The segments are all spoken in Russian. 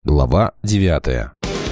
Глава 9.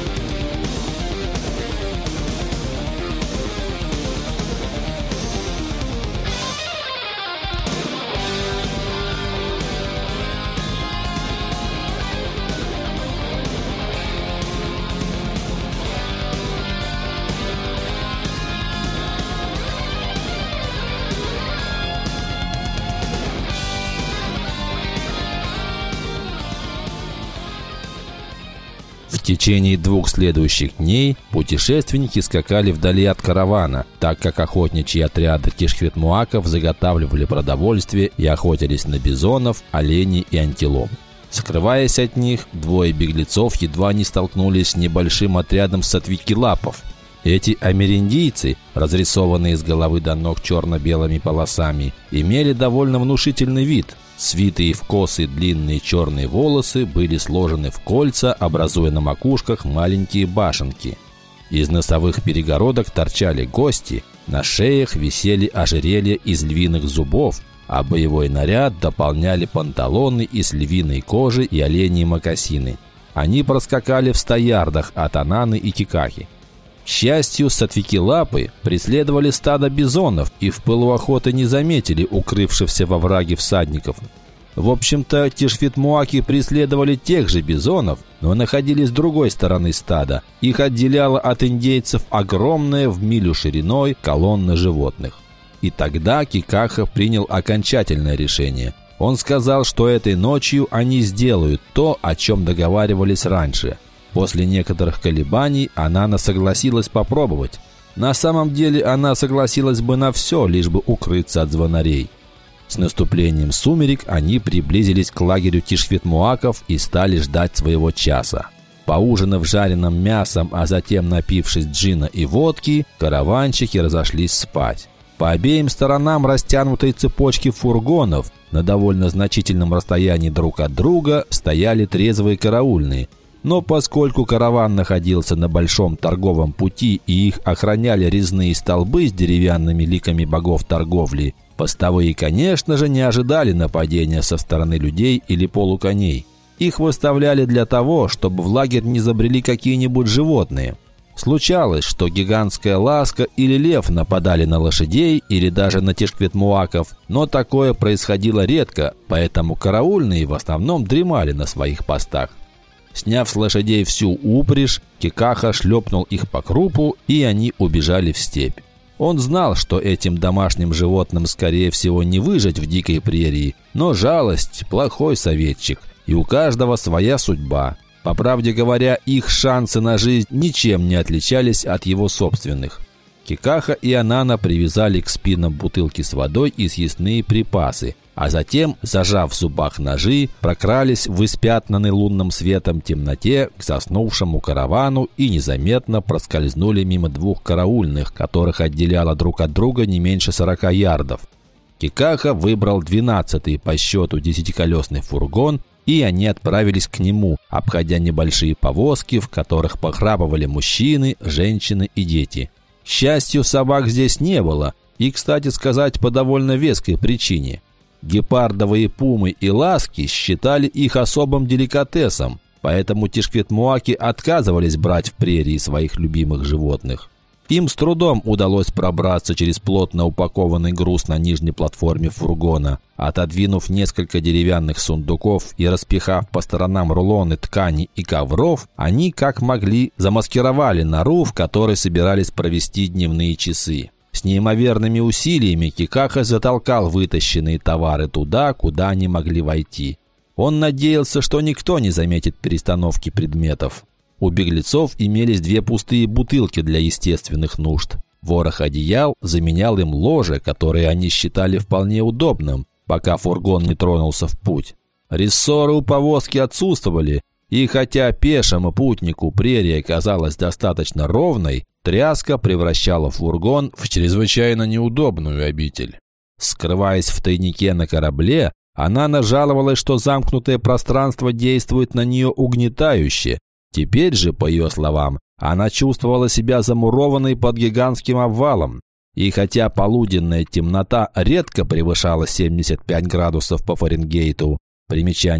В течение 2 следующих дней путешественники скакали вдали от каравана, так как охотничьи отряды кишхвет-муаков заготавливали продовольствие и охотились на бизонов, оленей и антилоп. Скрываясь от них, 2 беглецов едва не столкнулись с небольшим отрядом сатвикилапов. Эти америндийцы, разрисованные с головы до ног черно-белыми полосами, имели довольно внушительный вид. Свитые в косы длинные черные волосы были сложены в кольца, образуя на макушках маленькие башенки. Из носовых перегородок торчали гости, на шеях висели ожерелья из львиных зубов, а боевой наряд дополняли панталоны из львиной кожи и оленьи мокасины. Они проскакали в 100 ярдах от Ананы и Кикахи. К счастью, сатвикилапы преследовали стадо бизонов и в пылу охоты не заметили укрывшихся во враге всадников. В общем-то, кишхвет-муаки преследовали тех же бизонов, но находились с другой стороны стада. Их отделяла от индейцев огромная в милю шириной колонна животных. И тогда Кикаха принял окончательное решение. Он сказал, что этой ночью они сделают то, о чем договаривались раньше. После некоторых колебаний Анана согласилась попробовать. На самом деле она согласилась бы на все, лишь бы укрыться от звонарей. С наступлением сумерек они приблизились к лагерю кишхвет-муаков и стали ждать своего часа. Поужинав жареным мясом, а затем напившись джина и водки, караванщики разошлись спать. По обеим сторонам растянутой цепочки фургонов на довольно значительном расстоянии друг от друга стояли трезвые караульные. Но поскольку караван находился на большом торговом пути и их охраняли резные столбы с деревянными ликами богов торговли, постовые, конечно же, не ожидали нападения со стороны людей или полуконей. Их выставляли для того, чтобы в лагерь не забрели какие-нибудь животные. Случалось, что гигантская ласка или лев нападали на лошадей или даже на кишхвет-муаков, но такое происходило редко, поэтому караульные в основном дремали на своих постах. Сняв с лошадей всю упряжь, Кикаха шлепнул их по крупу, и они убежали в степь. Он знал, что этим домашним животным, скорее всего, не выжить в дикой прерии, но жалость – плохой советчик, и у каждого своя судьба. По правде говоря, их шансы на жизнь ничем не отличались от его собственных. Кикаха и Анана привязали к спинам бутылки с водой и съестные припасы, а затем, зажав в зубах ножи, прокрались в испятнанной лунным светом темноте к заснувшему каравану и незаметно проскользнули мимо 2 караульных, которых отделяло друг от друга не меньше 40 ярдов. Кикаха выбрал 12-й по счету 10-колесный фургон, и они отправились к нему, обходя небольшие повозки, в которых похрапывали мужчины, женщины и дети. К счастью, собак здесь не было, и, кстати сказать, по довольно веской причине. Гепардовые пумы и ласки считали их особым деликатесом, поэтому кишхвет-муаки отказывались брать в прерии своих любимых животных. Им с трудом удалось пробраться через плотно упакованный груз на нижней платформе фургона. Отодвинув несколько деревянных сундуков и распихав по сторонам рулоны ткани и ковров, они, как могли, замаскировали нору, в которой собирались провести дневные часы. С неимоверными усилиями Кикаха затолкал вытащенные товары туда, куда они могли войти. Он надеялся, что никто не заметит перестановки предметов. У беглецов имелись 2 пустые бутылки для естественных нужд. Ворох одеял заменял им ложе, которое они считали вполне удобным, пока фургон не тронулся в путь. Рессоры у повозки отсутствовали, и хотя пешему путнику прерия казалась достаточно ровной, тряска превращала фургон в чрезвычайно неудобную обитель. Скрываясь в тайнике на корабле, она нажаловалась, что замкнутое пространство действует на нее угнетающе. Теперь же, по ее словам, она чувствовала себя замурованной под гигантским обвалом. И хотя полуденная темнота редко превышала 75 градусов по Фаренгейту, примечание,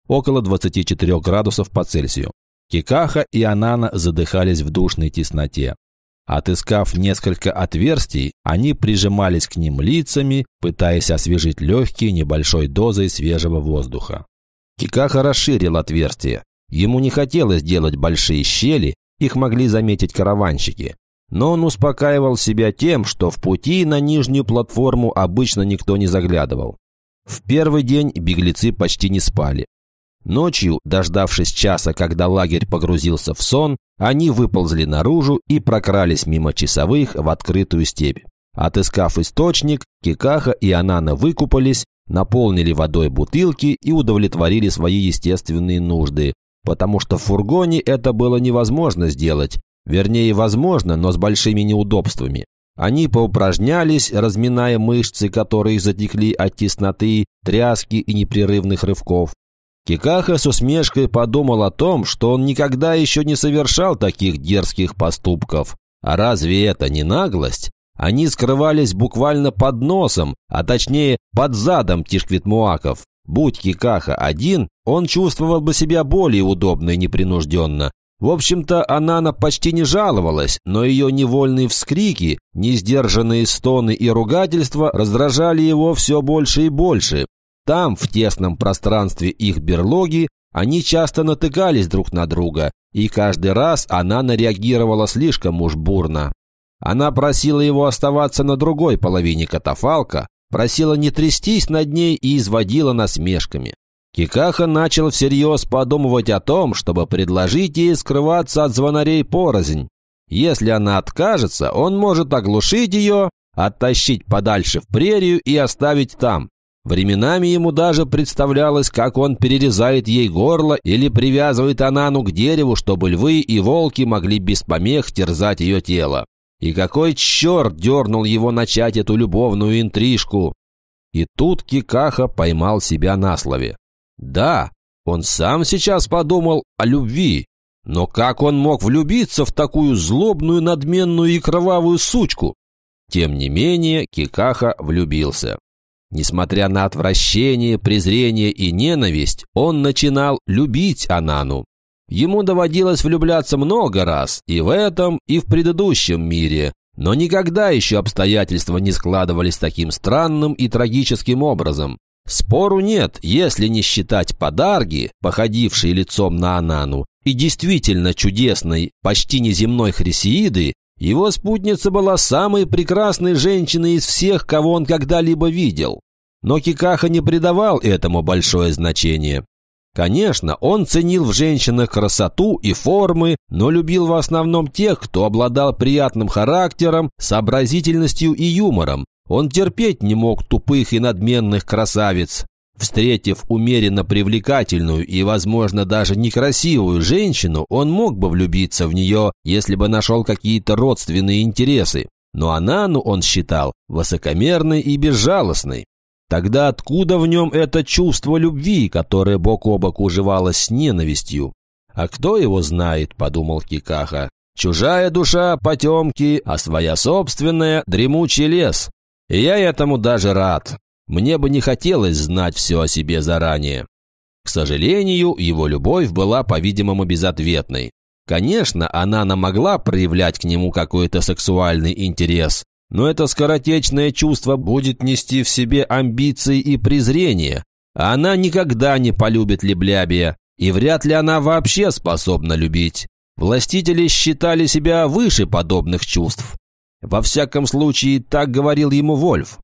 около 24 градусов по Цельсию. Кикаха и Анана задыхались в душной тесноте. Отыскав несколько отверстий, они прижимались к ним лицами, пытаясь освежить легкие небольшой дозой свежего воздуха. Кикаха расширил отверстие. Ему не хотелось делать большие щели, их могли заметить караванщики. Но он успокаивал себя тем, что в пути на нижнюю платформу обычно никто не заглядывал. В первый день беглецы почти не спали. Ночью, дождавшись часа, когда лагерь погрузился в сон, они выползли наружу и прокрались мимо часовых в открытую степь. Отыскав источник, Кикаха и Анана выкупались, наполнили водой бутылки и удовлетворили свои естественные нужды, потому что в фургоне это было невозможно сделать, вернее, возможно, но с большими неудобствами. Они поупражнялись, разминая мышцы, которые затекли от тесноты, тряски и непрерывных рывков. Кикаха с усмешкой подумал о том, что он никогда еще не совершал таких дерзких поступков. А разве это не наглость? Они скрывались буквально под носом, а точнее под задом тишквитмуаков. Будь Кикаха один, он чувствовал бы себя более удобно и непринужденно. В общем-то, Анана почти не жаловалась, но ее невольные вскрики, несдержанные стоны и ругательства раздражали его все больше и больше. Там, в тесном пространстве их берлоги, они часто натыкались друг на друга, и каждый раз Анана реагировала слишком уж бурно. Она просила его оставаться на другой половине катафалка, просила не трястись над ней и изводила насмешками. Кикаха начал всерьез подумывать о том, чтобы предложить ей скрываться от звонарей порознь. Если она откажется, он может оглушить ее, оттащить подальше в прерию и оставить там. Временами ему даже представлялось, как он перерезает ей горло или привязывает Анану к дереву, чтобы львы и волки могли без помех терзать ее тело. И какой черт дернул его начать эту любовную интрижку? И тут Кикаха поймал себя на слове. Да, он сам сейчас подумал о любви, но как он мог влюбиться в такую злобную, надменную и кровавую сучку? Тем не менее, Кикаха влюбился. Несмотря на отвращение, презрение и ненависть, он начинал любить Анану. Ему доводилось влюбляться много раз, и в этом, и в предыдущем мире, но никогда еще обстоятельства не складывались таким странным и трагическим образом. Спору нет, если не считать подарги, походившие лицом на Анану, и действительно чудесной, почти неземной Хрисеиды, его спутница была самой прекрасной женщиной из всех, кого он когда-либо видел. Но Кикаха не придавал этому большое значение. Конечно, он ценил в женщинах красоту и формы, но любил в основном тех, кто обладал приятным характером, сообразительностью и юмором. Он терпеть не мог тупых и надменных красавиц. Встретив умеренно привлекательную и, возможно, даже некрасивую женщину, он мог бы влюбиться в нее, если бы нашел какие-то родственные интересы. Но Анану он считал высокомерной и безжалостной. Тогда откуда в нем это чувство любви, которое бок о бок уживалось с ненавистью? «А кто его знает?» – подумал Кикаха. «Чужая душа – потемки, а своя собственная – дремучий лес. И я этому даже рад. Мне бы не хотелось знать все о себе заранее». К сожалению, его любовь была, по-видимому, безответной. Конечно, она могла проявлять к нему какой-то сексуальный интерес, но это скоротечное чувство будет нести в себе амбиции и презрение. Она никогда не полюбит Либлябия, и вряд ли она вообще способна любить. Властители считали себя выше подобных чувств. Во всяком случае, так говорил ему Вольф.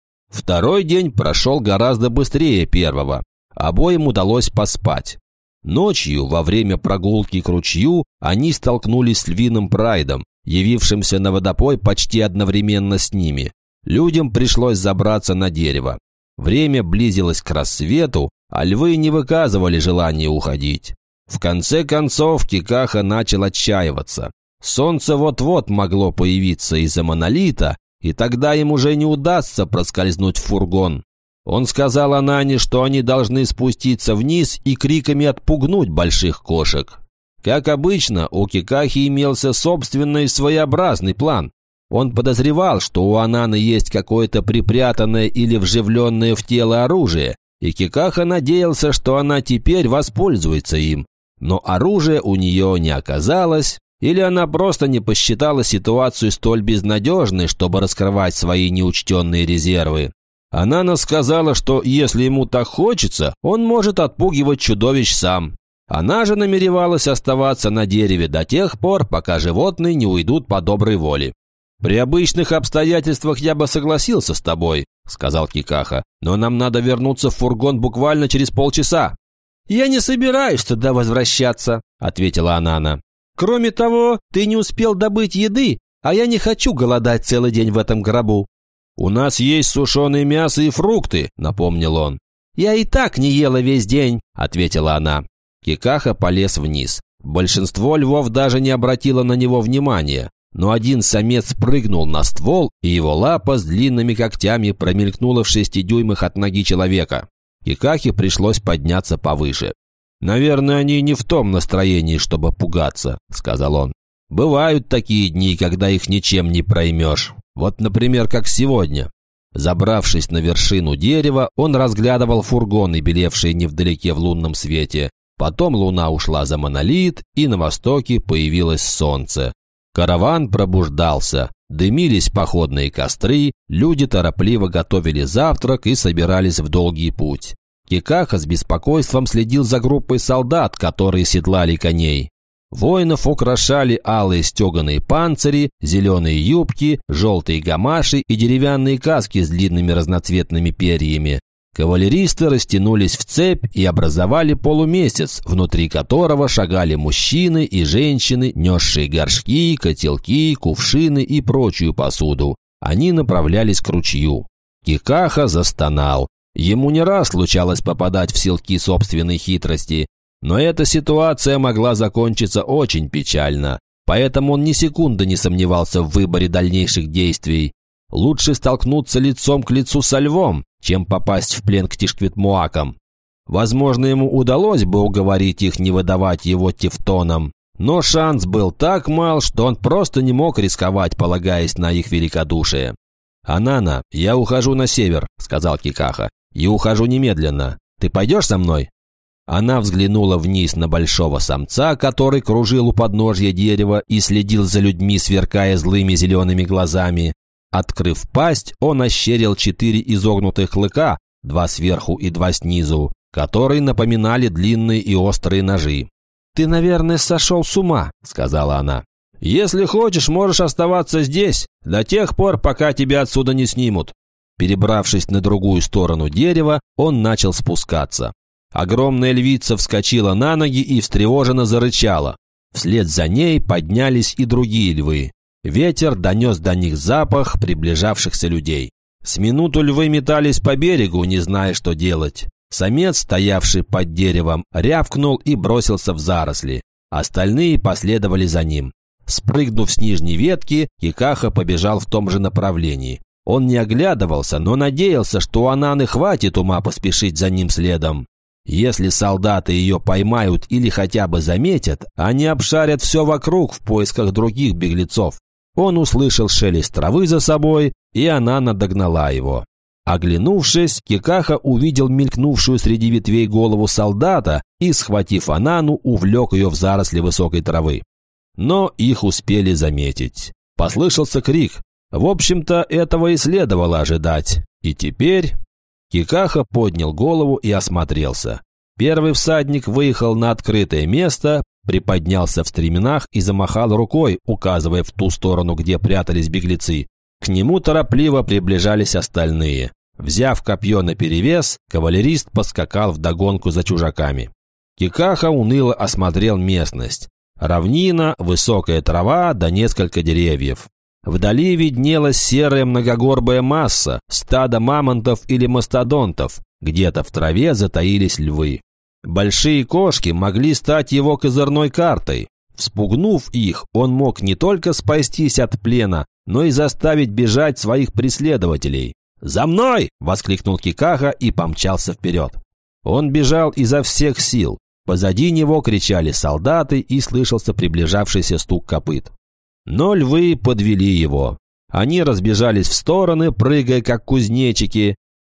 Второй день прошел гораздо быстрее первого. Обоим удалось поспать. Ночью, во время прогулки к ручью, они столкнулись с львиным прайдом, явившимся на водопой почти одновременно с ними. Людям пришлось забраться на дерево. Время близилось к рассвету, а львы не выказывали желания уходить. В конце концов Кикаха начал отчаиваться. Солнце вот-вот могло появиться из-за монолита, и тогда им уже не удастся проскользнуть в фургон. Он сказал Анане, что они должны спуститься вниз и криками отпугнуть больших кошек. Как обычно, у Кикахи имелся собственный своеобразный план. Он подозревал, что у Ананы есть какое-то припрятанное или вживленное в тело оружие, и Кикаха надеялся, что она теперь воспользуется им. Но оружия у нее не оказалось, или она просто не посчитала ситуацию столь безнадежной, чтобы раскрывать свои неучтенные резервы. Анана сказала, что если ему так хочется, он может отпугивать чудовищ сам. Она же намеревалась оставаться на дереве до тех пор, пока животные не уйдут по доброй воле. «При обычных обстоятельствах я бы согласился с тобой», — сказал Кикаха, «но нам надо вернуться в фургон буквально через полчаса». «Я не собираюсь туда возвращаться», — ответила Анана. «Кроме того, ты не успел добыть еды, а я не хочу голодать целый день в этом гробу». «У нас есть сушеное мясо и фрукты», — напомнил он. «Я и так не ела весь день», — ответила она. Кикаха полез вниз. Большинство львов даже не обратило на него внимания. Но один самец прыгнул на ствол, и его лапа с длинными когтями промелькнула в 6 дюймах от ноги человека. Кикахе пришлось подняться повыше. «Наверное, они не в том настроении, чтобы пугаться», — сказал он. «Бывают такие дни, когда их ничем не проймешь. Вот, например, как сегодня». Забравшись на вершину дерева, он разглядывал фургоны, белевшие невдалеке в лунном свете. Потом луна ушла за монолит, и на востоке появилось солнце. Караван пробуждался, дымились походные костры, люди торопливо готовили завтрак и собирались в долгий путь. Кикаха с беспокойством следил за группой солдат, которые седлали коней. Воинов украшали алые стеганые панцири, зеленые юбки, желтые гамаши и деревянные каски с длинными разноцветными перьями. Кавалеристы растянулись в цепь и образовали полумесяц, внутри которого шагали мужчины и женщины, несшие горшки, котелки, кувшины и прочую посуду. Они направлялись к ручью. Кикаха застонал. Ему не раз случалось попадать в силки собственной хитрости, но эта ситуация могла закончиться очень печально, поэтому он ни секунды не сомневался в выборе дальнейших действий. Лучше столкнуться лицом к лицу со львом, чем попасть в плен к тишквитмуакам. Возможно, ему удалось бы уговорить их не выдавать его тевтонам, но шанс был так мал, что он просто не мог рисковать, полагаясь на их великодушие. «Анана, я ухожу на север», — сказал Кикаха, — «и ухожу немедленно. Ты пойдешь со мной?» Она взглянула вниз на большого самца, который кружил у подножья дерева и следил за людьми, сверкая злыми зелеными глазами. Открыв пасть, он ощерил 4 изогнутых клыка, 2 сверху и 2 снизу, которые напоминали длинные и острые ножи. «Ты, наверное, сошел с ума», — сказала она. «Если хочешь, можешь оставаться здесь до тех пор, пока тебя отсюда не снимут». Перебравшись на другую сторону дерева, он начал спускаться. Огромная львица вскочила на ноги и встревоженно зарычала. Вслед за ней поднялись и другие львы. Ветер донес до них запах приближавшихся людей. С минуту львы метались по берегу, не зная, что делать. Самец, стоявший под деревом, рявкнул и бросился в заросли. Остальные последовали за ним. Спрыгнув с нижней ветки, Кикаха побежал в том же направлении. Он не оглядывался, но надеялся, что у Ананы хватит ума поспешить за ним следом. Если солдаты ее поймают или хотя бы заметят, они обшарят все вокруг в поисках других беглецов. Он услышал шелест травы за собой, и Анана догнала его. Оглянувшись, Кикаха увидел мелькнувшую среди ветвей голову солдата и, схватив Анану, увлек ее в заросли высокой травы. Но их успели заметить. Послышался крик. В общем-то, этого и следовало ожидать. И теперь... Кикаха поднял голову и осмотрелся. Первый всадник выехал на открытое место, приподнялся в стременах и замахал рукой, указывая в ту сторону, где прятались беглецы. К нему торопливо приближались остальные. Взяв копье наперевес, кавалерист поскакал вдогонку за чужаками. Кикаха уныло осмотрел местность. Равнина, высокая трава да несколько деревьев. Вдали виднелась серая многогорбая масса, стадо мамонтов или мастодонтов. Где-то в траве затаились львы. Большие кошки могли стать его козырной картой. Вспугнув их, он мог не только спастись от плена, но и заставить бежать своих преследователей. «За мной!» – воскликнул Кикаха и помчался вперед. Он бежал изо всех сил. Позади него кричали солдаты и слышался приближавшийся стук копыт. Но львы подвели его. Они разбежались в стороны, прыгая как кузнечики.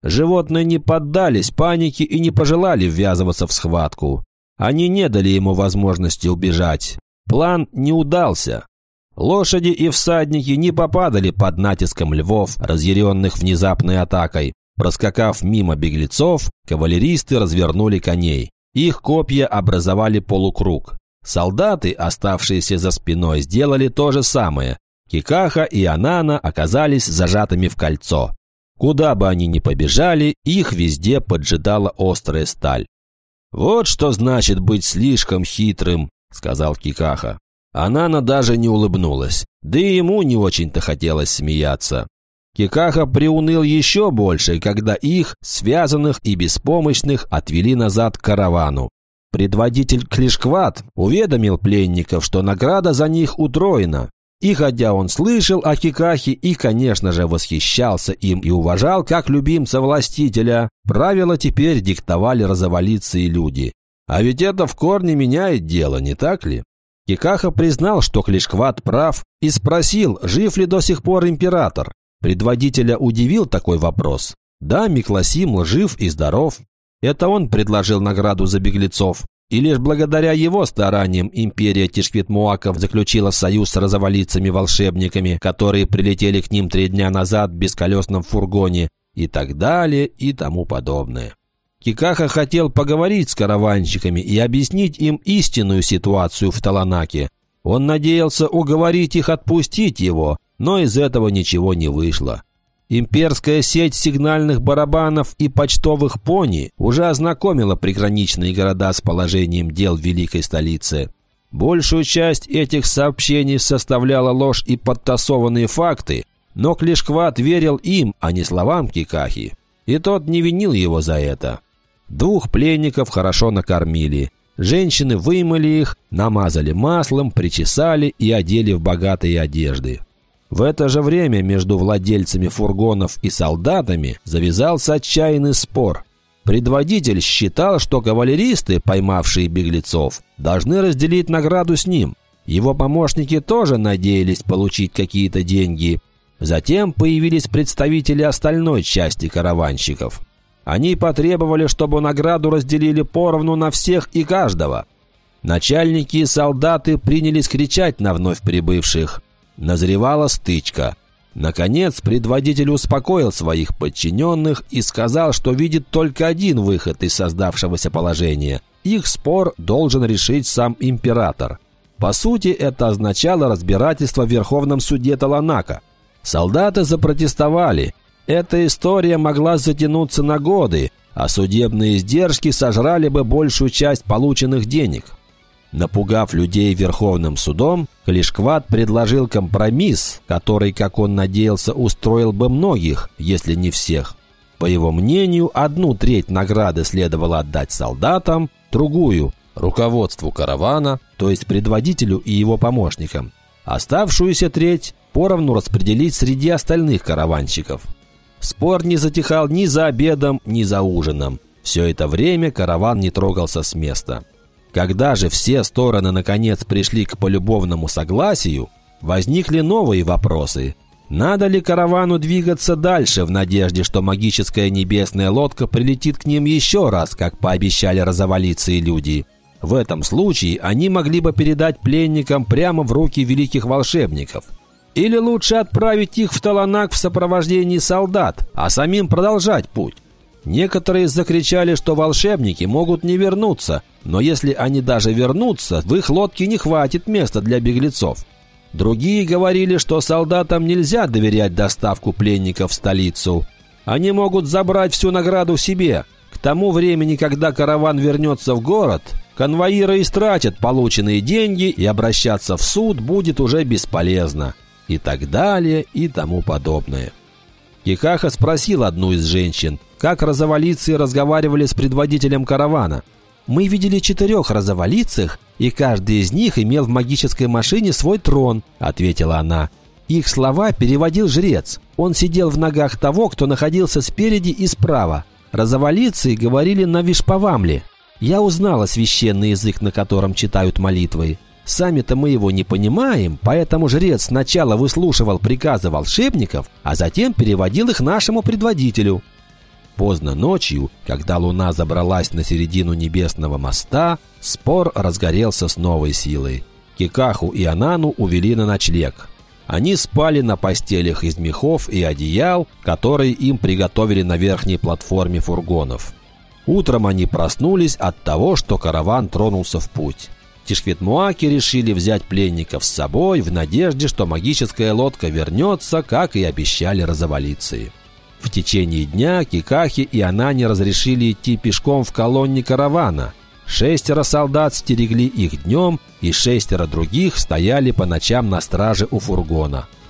Животные не поддались панике и не пожелали ввязываться в схватку. Они не дали ему возможности убежать. План не удался. Лошади и всадники не попадали под натиском львов, разъяренных внезапной атакой. Проскакав мимо беглецов, кавалеристы развернули коней. Их копья образовали полукруг. Солдаты, оставшиеся за спиной, сделали то же самое. Кикаха и Анана оказались зажатыми в кольцо. Куда бы они ни побежали, их везде поджидала острая сталь. «Вот что значит быть слишком хитрым», — сказал Кикаха. Анана даже не улыбнулась, да и ему не очень-то хотелось смеяться. Кикаха приуныл еще больше, когда их, связанных и беспомощных, отвели назад к каравану. Предводитель Клишкват уведомил пленников, что награда за них утроена. И хотя он слышал о Кикахе и, конечно же, восхищался им и уважал как любимца властителя, правила теперь диктовали розоволицые люди. А ведь это в корне меняет дело, не так ли? Кикаха признал, что Клишкват прав, и спросил, жив ли до сих пор император. Предводителя удивил такой вопрос. Да, Микласим жив и здоров. Это он предложил награду за беглецов. И лишь благодаря его стараниям империя Тишквит-Муаков заключила союз с розоволицами-волшебниками, которые прилетели к ним 3 дня назад в бесколесном фургоне, и так далее, и тому подобное. Кикаха хотел поговорить с караванщиками и объяснить им истинную ситуацию в Таланаке. Он надеялся уговорить их отпустить его, но из этого ничего не вышло. Имперская сеть сигнальных барабанов и почтовых пони уже ознакомила приграничные города с положением дел в великой столице. Большую часть этих сообщений составляла ложь и подтасованные факты, но Клишкват верил им, а не словам Кикахи, и тот не винил его за это. 2 пленников хорошо накормили. Женщины вымыли их, намазали маслом, причесали и одели в богатые одежды. В это же время между владельцами фургонов и солдатами завязался отчаянный спор. Предводитель считал, что кавалеристы, поймавшие беглецов, должны разделить награду с ним. Его помощники тоже надеялись получить какие-то деньги. Затем появились представители остальной части караванщиков. Они потребовали, чтобы награду разделили поровну на всех и каждого. Начальники и солдаты принялись кричать на вновь прибывших. Назревала стычка. Наконец, предводитель успокоил своих подчиненных и сказал, что видит только один выход из создавшегося положения. Их спор должен решить сам император. По сути, это означало разбирательство в Верховном суде Таланака. Солдаты запротестовали. Эта история могла затянуться на годы, а судебные издержки сожрали бы большую часть полученных денег. Напугав людей Верховным судом, Клишкват предложил компромисс, который, как он надеялся, устроил бы многих, если не всех. По его мнению, 1/3 награды следовало отдать солдатам, другую – руководству каравана, то есть предводителю и его помощникам. Оставшуюся треть поровну распределить среди остальных караванщиков. Спор не затихал ни за обедом, ни за ужином. Все это время караван не трогался с места. Когда же все стороны наконец пришли к полюбовному согласию, возникли новые вопросы. Надо ли каравану двигаться дальше в надежде, что магическая небесная лодка прилетит к ним еще раз, как пообещали розоволицые люди? В этом случае они могли бы передать пленникам прямо в руки великих волшебников. Или лучше отправить их в Таланак в сопровождении солдат, а самим продолжать путь? Некоторые закричали, что волшебники могут не вернуться, но если они даже вернутся, в их лодке не хватит места для беглецов. Другие говорили, что солдатам нельзя доверять доставку пленников в столицу. Они могут забрать всю награду себе. К тому времени, когда караван вернется в город, конвоиры истратят полученные деньги, и обращаться в суд будет уже бесполезно. И так далее, и тому подобное. Кикаха спросил одну из женщин, как розоволицы разговаривали с предводителем каравана. «Мы видели 4 розоволицых, и каждый из них имел в магической машине свой трон», — ответила она. Их слова переводил жрец. Он сидел в ногах того, кто находился спереди и справа. Розоволицы говорили на вишпавамле. Я узнала священный язык, на котором читают молитвы. Сами-то мы его не понимаем, поэтому жрец сначала выслушивал приказы волшебников, а затем переводил их нашему предводителю. Поздно ночью, когда луна забралась на середину небесного моста, спор разгорелся с новой силой. Кикаху и Анану увели на ночлег. Они спали на постелях из мехов и одеял, которые им приготовили на верхней платформе фургонов. Утром они проснулись от того, что караван тронулся в путь. Тишквитмуаки решили взять пленников с собой в надежде, что магическая лодка вернется, как и обещали розоволицые. В течение дня Кикахи и Анане разрешили идти пешком в колонне каравана. 6 солдат стерегли их днем, и 6 других стояли по ночам на страже у фургона.